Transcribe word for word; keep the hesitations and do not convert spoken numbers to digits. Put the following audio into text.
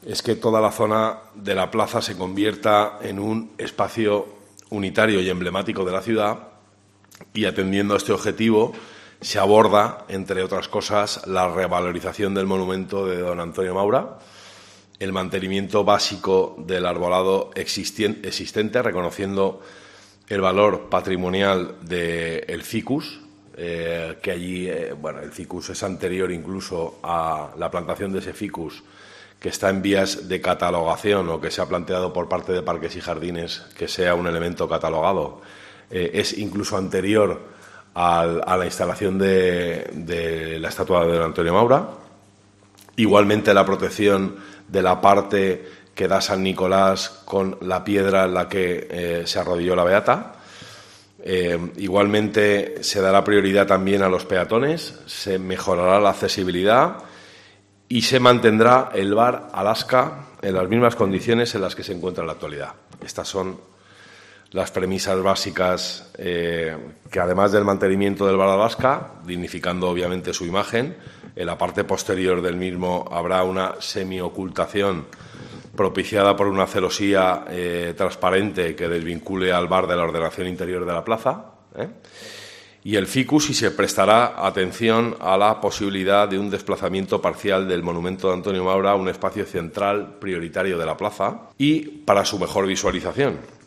es que toda la zona de la plaza se convierta en un espacio unitario y emblemático de la ciudad, y atendiendo a este objetivo se aborda, entre otras cosas, la revalorización del monumento de don Antonio Maura, el mantenimiento básico del arbolado existente, reconociendo el valor patrimonial del ficus, eh, que allí, eh, bueno, el ficus es anterior incluso a la plantación de ese ficus, que está en vías de catalogación o que se ha planteado por parte de Parques y Jardines que sea un elemento catalogado. Eh, es incluso anterior al, a la instalación de, de la estatua de don Antonio Maura. Igualmente la protección de la parte que da San Nicolás con la piedra en la que eh, se arrodilló la beata. Eh, igualmente se dará prioridad también a los peatones, se mejorará la accesibilidad y se mantendrá el bar Alaska en las mismas condiciones en las que se encuentra en la actualidad. Estas son las premisas básicas eh, que, además del mantenimiento del bar Alaska, dignificando obviamente su imagen, en la parte posterior del mismo habrá una semiocultación propiciada por una celosía eh, transparente que desvincule al bar de la ordenación interior de la plaza, ¿eh? Y el ficus, y se prestará atención a la posibilidad de un desplazamiento parcial del monumento de Antonio Maura a un espacio central prioritario de la plaza y para su mejor visualización.